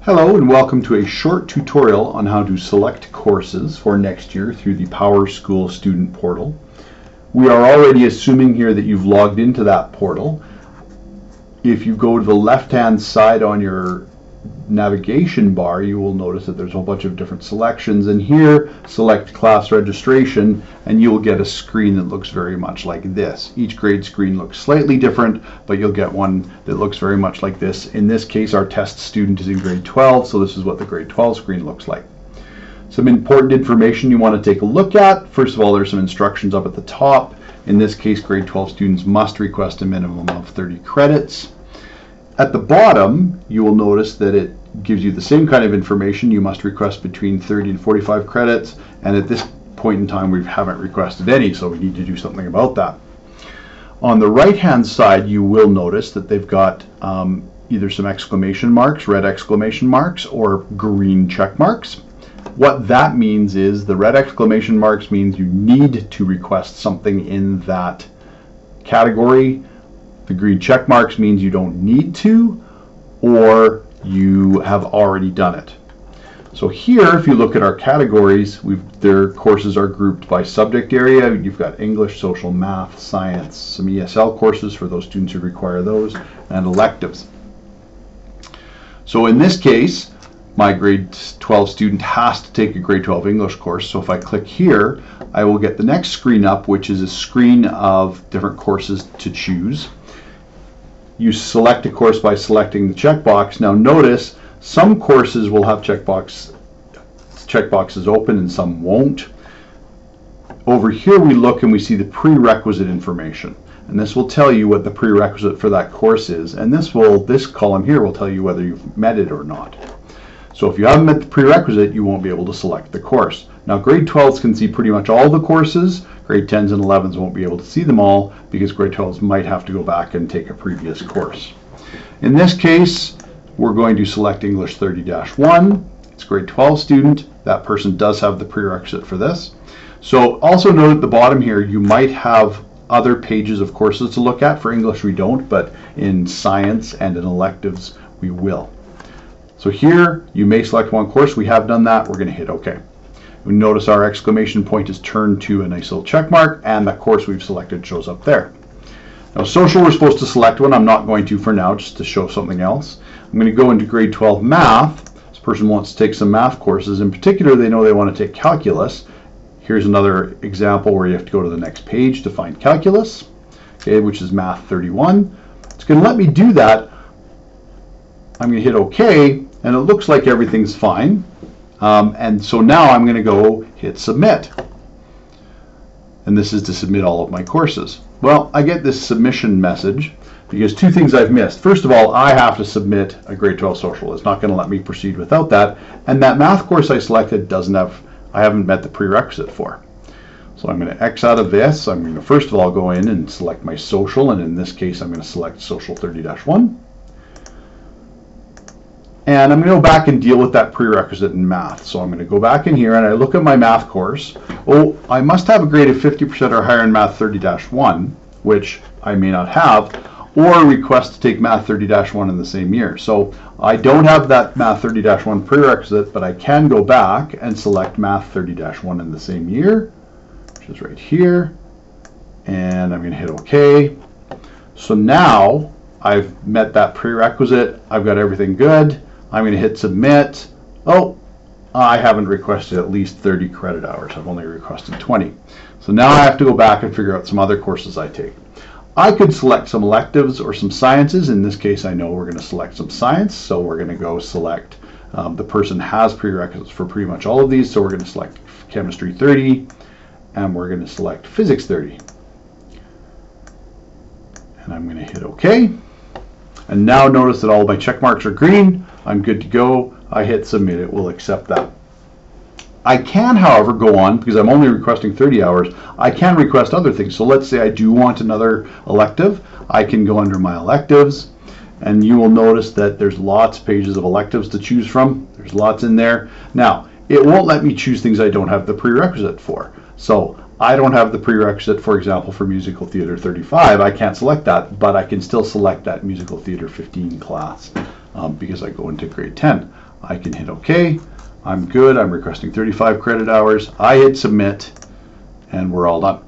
Hello and welcome to a short tutorial on how to select courses for next year through the PowerSchool student portal. We are already assuming here that you've logged into that portal. If you go to the left-hand side on your navigation bar, you will notice that there's a whole bunch of different selections, and here select class registration and you will get a screen that looks very much like this. Each grade screen looks slightly different, but you'll get one that looks very much like this. In this case, our test student is in grade 12, so this is what the grade 12 screen looks like. Some important information you want to take a look at. First of all, there's some instructions up at the top. In this case, grade 12 students must request a minimum of 30 credits. At the bottom, you will notice that it gives you the same kind of information. You must request between 30 and 45 credits, and at this point in time we haven't requested any, so we need to do something about that. On the right hand side, you will notice that they've got either some exclamation marks, red exclamation marks, or green check marks. What that means is the red exclamation marks means you need to request something in that category. The green check marks means you don't need to, or you have already done it. So here, if you look at our categories, their courses are grouped by subject area. You've got English, social, math, science, some ESL courses for those students who require those, and electives. So in this case, my grade 12 student has to take a grade 12 English course. So if I click here, I will get the next screen up, which is a screen of different courses to choose. You select a course by selecting the checkbox. Now notice some courses will have checkboxes open and some won't. Over here we look and we see the prerequisite information, and this will tell you what the prerequisite for that course is, and this column here will tell you whether you've met it or not. So if you haven't met the prerequisite, you won't be able to select the course. Now grade 12s can see pretty much all the courses. Grade 10s and 11s won't be able to see them all because grade 12s might have to go back and take a previous course. In this case, we're going to select English 30-1. It's grade 12 student. That person does have the prerequisite for this. So also note at the bottom here, you might have other pages of courses to look at. For English we don't, but in science and in electives we will. So here you may select one course. We have done that. We're going to hit OK. We notice our exclamation point is turned to a nice little check mark, and the course we've selected shows up there. Now social, we're supposed to select one. I'm not going to for now, just to show something else. I'm going to go into grade 12 math. This person wants to take some math courses. In particular, they know they want to take calculus. Here's another example where you have to go to the next page to find calculus, okay, which is math 31. It's going to let me do that. I'm going to hit OK, and it looks like everything's fine. And so now I'm going to go hit submit. And this is to submit all of my courses. Well, I get this submission message because two things I've missed. First of all, I have to submit a grade 12 social. It's not going to let me proceed without that. And that math course I selected I haven't met the prerequisite for. So I'm going to X out of this. I'm going to first of all go in and select my social, and in this case I'm going to select social 30-1. And I'm going to go back and deal with that prerequisite in math. So I'm going to go back in here and I look at my math course. Oh, I must have a grade of 50% or higher in math 30-1, which I may not have, or request to take math 30-1 in the same year. So I don't have that math 30-1 prerequisite, but I can go back and select math 30-1 in the same year, which is right here. And I'm going to hit OK. So now I've met that prerequisite. I've got everything good. I'm going to hit submit. Oh, I haven't requested at least 30 credit hours. I've only requested 20. So now I have to go back and figure out some other courses I take. I could select some electives or some sciences. In this case, I know we're going to select some science. So we're going to go select, the person has prerequisites for pretty much all of these. So we're going to select chemistry 30 and we're going to select physics 30. And I'm going to hit OK. And now notice that all of my check marks are green. I'm good to go. I hit submit. It will accept that. I can, however, go on, because I'm only requesting 30 hours, I can request other things. So let's say I do want another elective. I can go under my electives, and you will notice that there's lots of pages of electives to choose from. There's lots in there. Now, it won't let me choose things I don't have the prerequisite for. So I don't have the prerequisite, for example, for musical theater 35. I can't select that, but I can still select that musical theater 15 class because I go into grade 10. I can hit OK. I'm good. I'm requesting 35 credit hours. I hit submit, and we're all done.